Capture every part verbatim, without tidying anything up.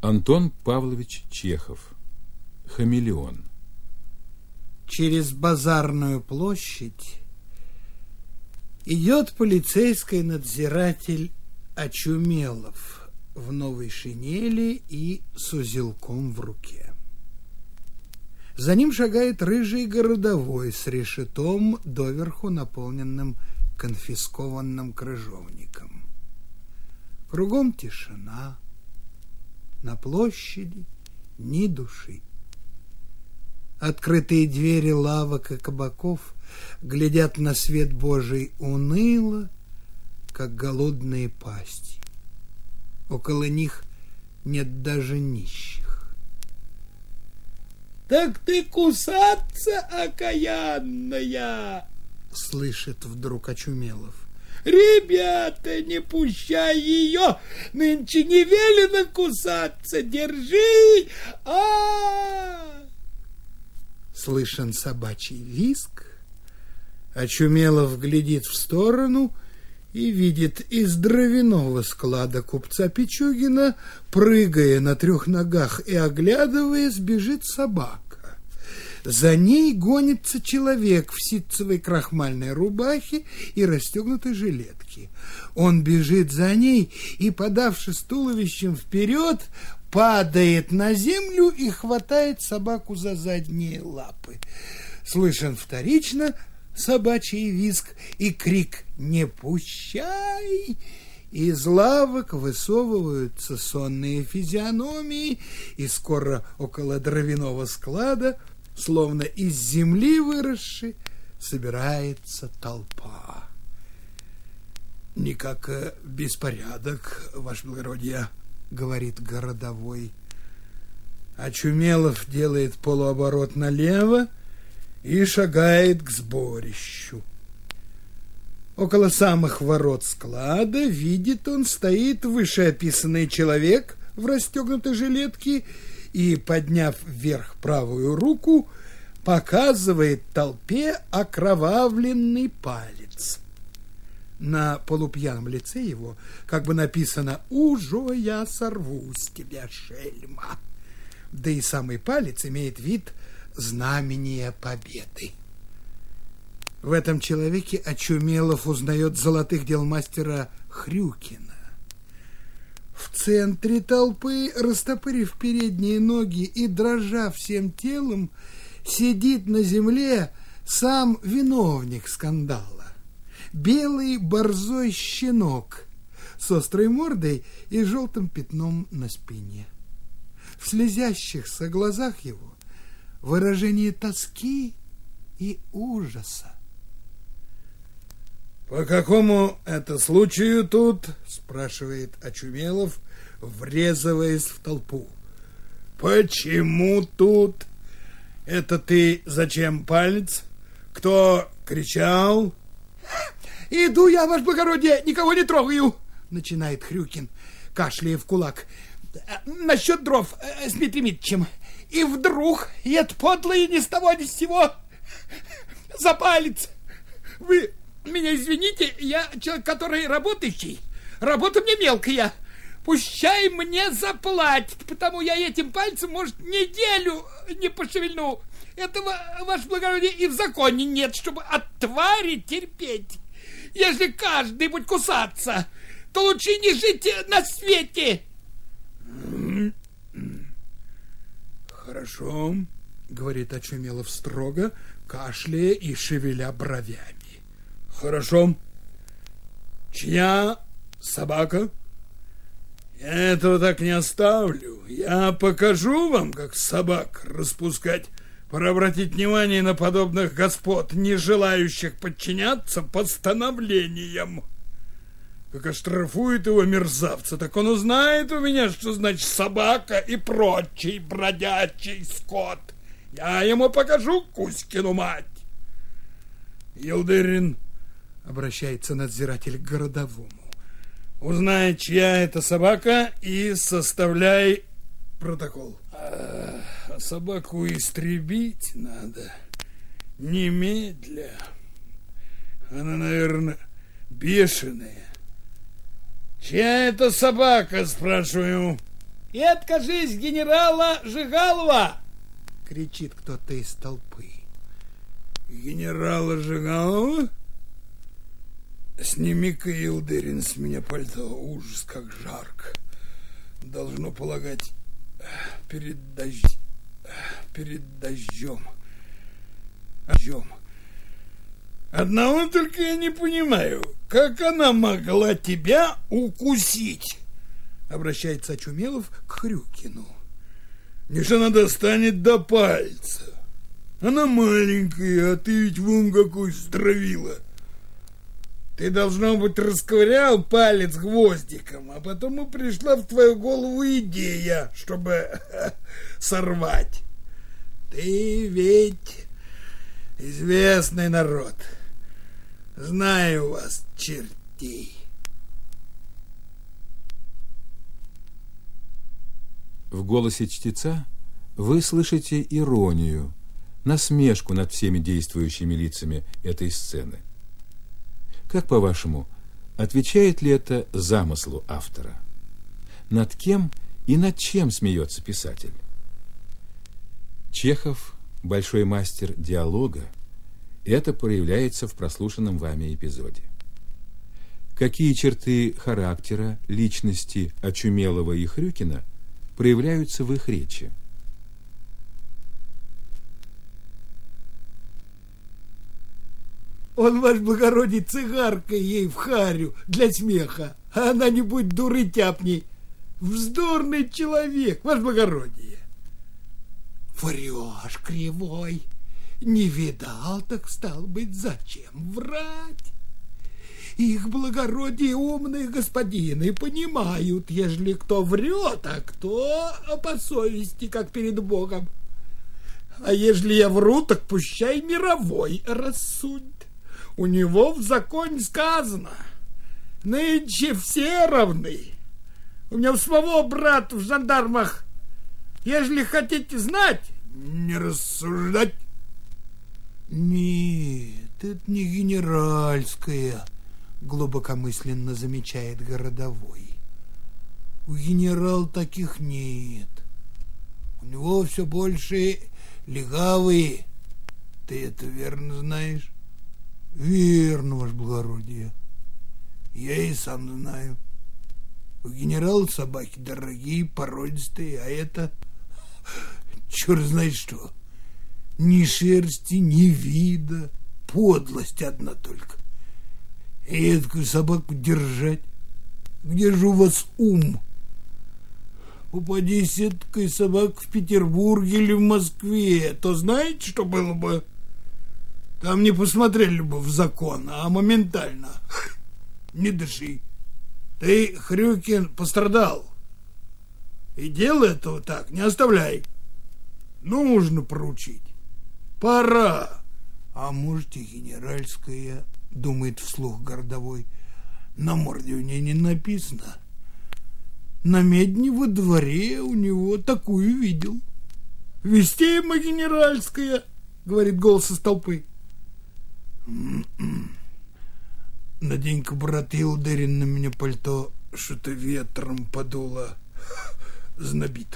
Антон Павлович Чехов. Хамелеон. Через базарную площадь идет полицейский надзиратель Очумелов в новой шинели и с узелком в руке. За ним шагает рыжий городовой с решетом, доверху наполненным конфискованным крыжовником. Кругом тишина, на площади ни души. Открытые двери лавок и кабаков глядят на свет Божий уныло, как голодные пасти. Около них нет даже нищих. «Так ты кусаться, окаянная!» — слышит вдруг Очумелов. «Ребята, не пущай ее! Нынче не велено кусаться! Держи! А-а-а!» Слышен собачий визг. Очумелов глядит в сторону и видит из дровяного склада купца Пичугина, прыгая на трех ногах и оглядываясь, бежит собака. За ней гонится человек в ситцевой крахмальной рубахе и расстегнутой жилетке. Он бежит за ней и, подавшись туловищем вперед, падает на землю и хватает собаку за задние лапы. Слышен вторично собачий визг и крик «Не пущай!». Из лавок высовываются сонные физиономии, и скоро около дровяного склада, словно из земли выросшей, собирается толпа. «Никак беспорядок, ваше благородие», — говорит городовой. Очумелов делает полуоборот налево и шагает к сборищу. Около самых ворот склада, видит он, стоит вышеописанный человек в расстегнутой жилетке и, подняв вверх правую руку, показывает толпе окровавленный палец. На полупьяном лице его как бы написано «Ужо я сорву с тебя, шельма». Да и самый палец имеет вид знамения победы. В этом человеке Очумелов узнает золотых дел мастера Хрюкина. В центре толпы, растопырив передние ноги и дрожа всем телом, сидит на земле сам виновник скандала. Белый борзой щенок с острой мордой и желтым пятном на спине. В слезящихся глазах его выражение тоски и ужаса. «По какому это случаю тут?» — спрашивает Очумелов, врезываясь в толпу. «Почему тут? Это ты зачем палец? Кто кричал?» «Иду я, ваше благородие, никого не трогаю!» — начинает Хрюкин, кашляя в кулак. «Насчет дров э, с Дмитрием Митчем. И вдруг, и это подлое ни с того ни с сего, за палец. Вы меня извините, я человек, который работающий. Работа мне мелкая. Пущай мне заплатит, потому я этим пальцем, может, неделю не пошевельну. Этого, ваше благородие, и в законе нет, чтобы от твари терпеть. Если каждый будет кусаться, то лучше не жить на свете». «Хорошо», — говорит Очумелов строго, кашляя и шевеля бровями. «Хорошо. Чья собака? Я этого так не оставлю. Я покажу вам, как собак распускать. Пора обратить внимание на подобных господ, не желающих подчиняться постановлениям. Как оштрафует его мерзавца, так он узнает у меня, что значит собака и прочий бродячий скот. Я ему покажу Кузькину мать». «Елдырин», — обращается надзиратель к городовому, — «узнай, чья это собака, и составляй протокол. А, а собаку истребить надо немедля. Она, наверное, бешеная». «Чья это собака, спрашиваю?» и откажись генерала Жигалова!» — кричит кто-то из толпы. «Генерала Жигалова? Сними-ка, Илдырин, с меня пальто. Ужас, как жарко. Должно полагать, перед дождем. Перед дождем. Дождем. Одного только я не понимаю, как она могла тебя укусить?» Обращается Очумелов к Хрюкину. «Не ж она достанет до пальца. Она маленькая, а ты ведь вон какой стравила. Ты, должно быть, расковырял палец гвоздиком, а потом и пришла в твою голову идея, чтобы сорвать. Ты ведь известный народ. Знаю вас, чертей». В голосе чтеца вы слышите иронию, насмешку над всеми действующими лицами этой сцены. Как, по-вашему, отвечает ли это замыслу автора? Над кем и над чем смеется писатель? Чехов – большой мастер диалога, это проявляется в прослушанном вами эпизоде. Какие черты характера, личности Очумелова и Хрюкина проявляются в их речи? «Он, ваше благородие, цигаркой ей в харю для смеха, а она, не будь дуры тяпней. Вздорный человек, ваше благородие!» «Врешь, кривой! Не видал, так стал быть, зачем врать? Их благородие умные господины понимают, ежели кто врет, а кто по совести, как перед Богом. А ежели я вру, так пущай мировой рассудит. У него в законе сказано: нынче все равны. У меня у самого брата в жандармах. Ежели хотите знать, не рассуждать». «Нет, это не генеральская», — глубокомысленно замечает городовой. «У генерала таких нет. У него все больше легавые. Ты это верно знаешь?» «Верно, ваше благородие. Я и сам знаю. У генерала собаки дорогие, породистые, а это черт знает что. Ни шерсти, ни вида, подлость одна только. И эту собаку держать. Где же у вас ум? Попадись этой собак в Петербурге или в Москве, то знаете, что было бы? Там не посмотрели бы в закон, а моментально. Не дыши. Ты, Хрюкин, пострадал. И дело этого так не оставляй. Нужно поручить. Пора. А может, и генеральская, думает вслух городовой. На морде у ней не написано. На медне во дворе у него такую видел. Вести ему генеральская, говорит голос из толпы. Надень-ка, брат Илдырин, на меня пальто, что-то ветром подуло, знобит.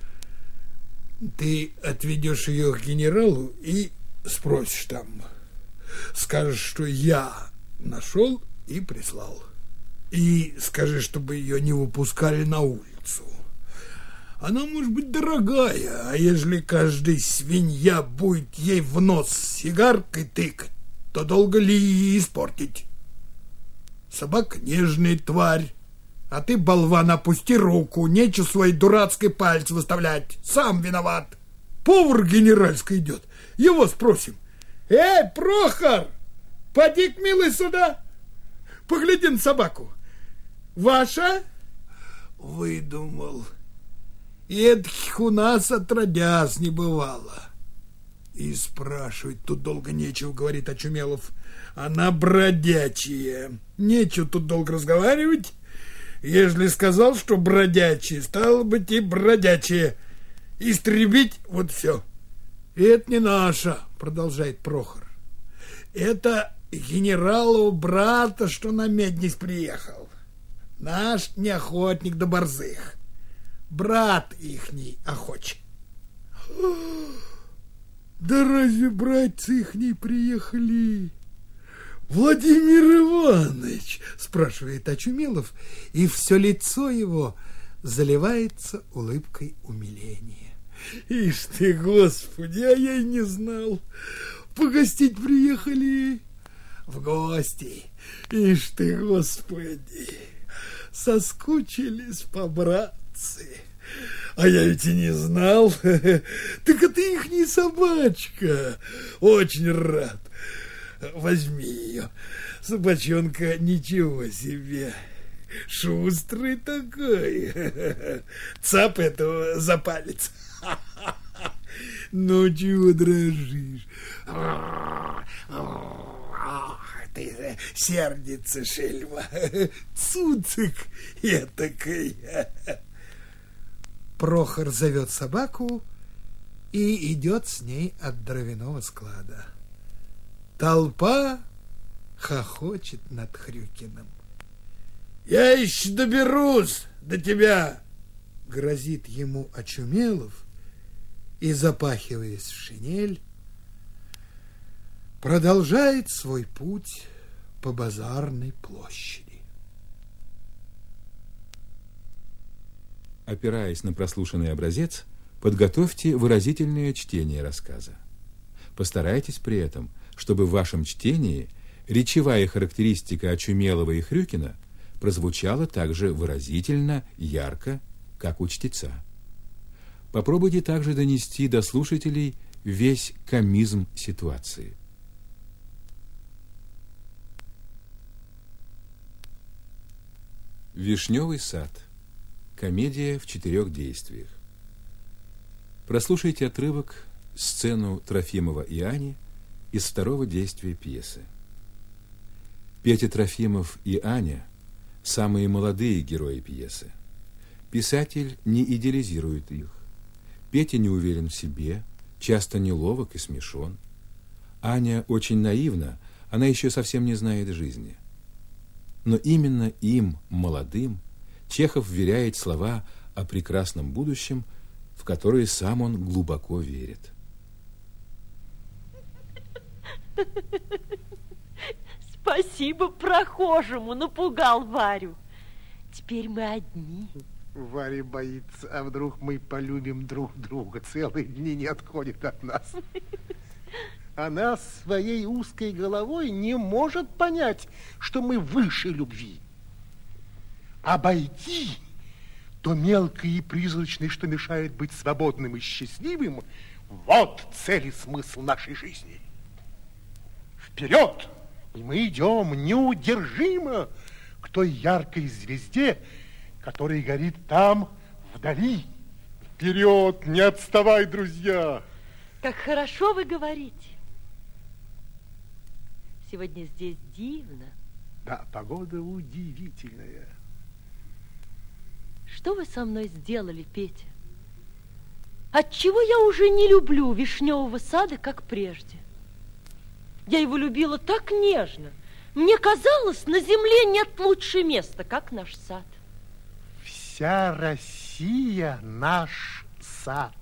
Ты отведешь ее к генералу и спросишь там. Скажешь, что я нашел и прислал. И скажи, чтобы ее не выпускали на улицу. Она может быть дорогая, а ежели каждый свинья будет ей в нос сигаркой тыкать, то долго ли испортить? Собака нежная тварь, а ты, болван, опусти руку, нечего свои дурацкой пальцы выставлять, сам виноват. Повар генеральский идет, его спросим. Эй, Прохор, поди-ка, милый, сюда, погляди на собаку. Ваша? Выдумал. И этих у нас отродясь не бывало. И спрашивать тут долго нечего, говорит Очумелов. Она бродячая. Нечего тут долго разговаривать. Ежели сказал, что бродячие, стало быть и бродячие. Истребить — вот все. И это не наша, продолжает Прохор. Это генералу брата, что на меднись приехал. Наш не охотник до борзых. брат ихний охоч. Да разве братцы ихние приехали? Владимир Иванович, спрашивает Очумелов, и все лицо его заливается улыбкой умиления. Ишь ты, Господи, а я и не знал. Погостить приехали. В гости. Ишь ты, Господи, соскучились по-братцы. А я ведь и не знал. Так это ихняя собачка. Очень рад. Возьми ее. Собачонка ничего себе. Шустрый такой. Цап этого за палец. Ну, чего дрожишь? Ты сердится, шельма. Цуцик этакой. Прохор зовет собаку и идет с ней от дровяного склада. Толпа хохочет над Хрюкиным. Я еще доберусь до тебя, грозит ему Очумелов и, запахиваясь в шинель, продолжает свой путь по базарной площади. Опираясь на прослушанный образец, подготовьте выразительное чтение рассказа. Постарайтесь при этом, чтобы в вашем чтении речевая характеристика Очумелова и Хрюкина прозвучала так же выразительно, ярко, как у чтеца. Попробуйте также донести до слушателей весь комизм ситуации. Вишневый сад. Комедия в четырех действиях. Прослушайте отрывок, сцену Трофимова и Ани из второго действия пьесы. Петя Трофимов и Аня – самые молодые герои пьесы. Писатель не идеализирует их. Петя не уверен в себе, часто неловок и смешон. Аня очень наивна, она еще совсем не знает жизни. Но именно им, молодым, Чехов вверяет слова о прекрасном будущем, в которые сам он глубоко верит. Спасибо прохожему, напугал Варю. Теперь мы одни. Варя боится, а вдруг мы полюбим друг друга, целые дни не отходит от нас. Она своей узкой головой не может понять, что мы выше любви. Обойти то мелкое и призрачное, что мешает быть свободным и счастливым, вот цель и смысл нашей жизни. Вперед! И мы идем неудержимо к той яркой звезде, которая горит там, вдали. Вперед! Не отставай, друзья! Как хорошо вы говорите. Сегодня здесь дивно. Да, погода удивительная. Что вы со мной сделали, Петя? Отчего я уже не люблю вишневого сада, как прежде? Я его любила так нежно. Мне казалось, на земле нет лучше места, как наш сад. Вся Россия наш сад.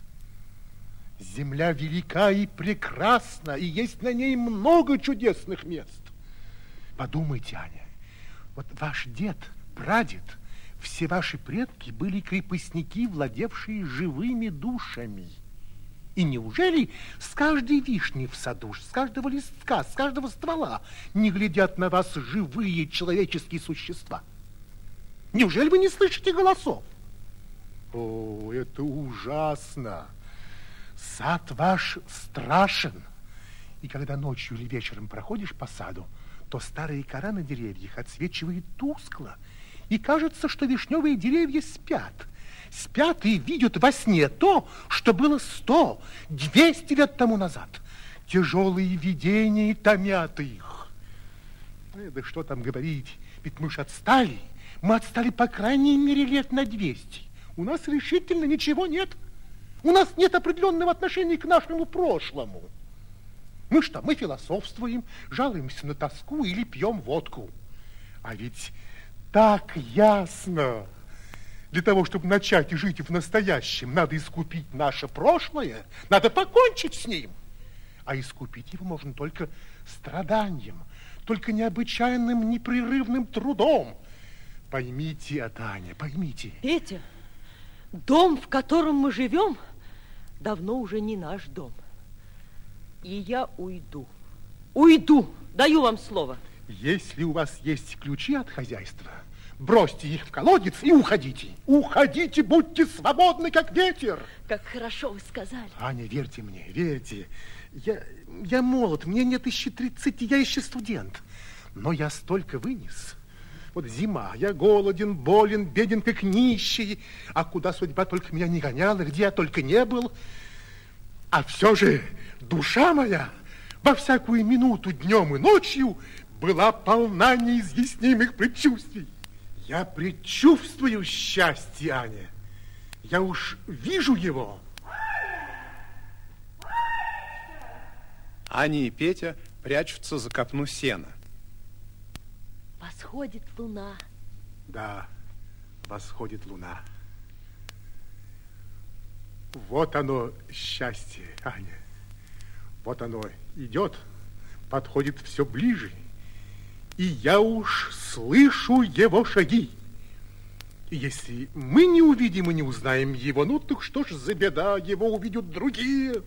Земля велика и прекрасна, и есть на ней много чудесных мест. Подумайте, Аня, вот ваш дед, прадед, все ваши предки были крепостники, владевшие живыми душами. И неужели с каждой вишни в саду, с каждого листка, с каждого ствола не глядят на вас живые человеческие существа? Неужели вы не слышите голосов? О, это ужасно! Сад ваш страшен. И когда ночью или вечером проходишь по саду, то старые кора на деревьях отсвечивает тускло, и кажется, что вишневые деревья спят. Спят и видят во сне то, что было сто, двести лет тому назад. Тяжелые видения томят их. Ну, да что там говорить, ведь мы ж отстали. Мы отстали по крайней мере лет на двести. У нас решительно ничего нет. У нас нет определенного отношения к нашему прошлому. Мы что, мы философствуем, жалуемся на тоску или пьем водку. А ведь так ясно. Для того, чтобы начать жить в настоящем, надо искупить наше прошлое, надо покончить с ним. А искупить его можно только страданием, только необычайным непрерывным трудом. Поймите это, Аня, поймите. Петя, дом, в котором мы живем, давно уже не наш дом. И я уйду. Уйду, даю вам слово. Если у вас есть ключи от хозяйства, бросьте их в колодец и уходите. Уходите, будьте свободны, как ветер. Как хорошо вы сказали. Аня, верьте мне, верьте. Я, я молод, мне нет еще тридцати, я еще студент. Но я столько вынес. Вот зима, я голоден, болен, беден, как нищий. А куда судьба только меня не гоняла, где я только не был. А все же душа моя во всякую минуту днем и ночью была полна неизъяснимых предчувствий. Я предчувствую счастье, Аня. Я уж вижу его. Аня и Петя прячутся за копну сена. Восходит луна. Да, восходит луна. Вот оно, счастье, Аня. Вот оно идет, подходит все ближе. И я уж слышу его шаги. И если мы не увидим и не узнаем его, ну так что ж за беда, его увидят другие.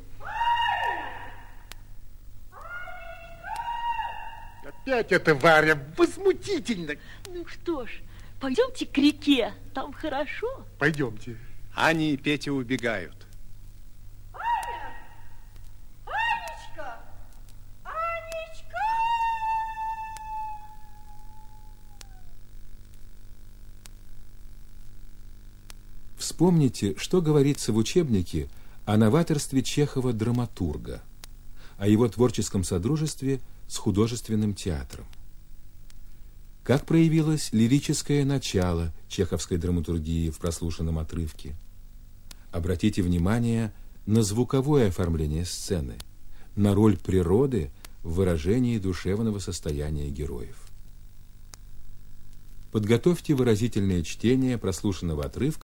Опять это Варя, возмутительно. Ну что ж, пойдемте к реке, там хорошо. Пойдемте. Аня и Петя убегают. Аня! Анечка! Анечка! Вспомните, что говорится в учебнике о новаторстве Чехова-драматурга, о его творческом содружестве с художественным театром. Как проявилось лирическое начало чеховской драматургии в прослушанном отрывке? Обратите внимание на звуковое оформление сцены, на роль природы в выражении душевного состояния героев. Подготовьте выразительное чтение прослушанного отрывка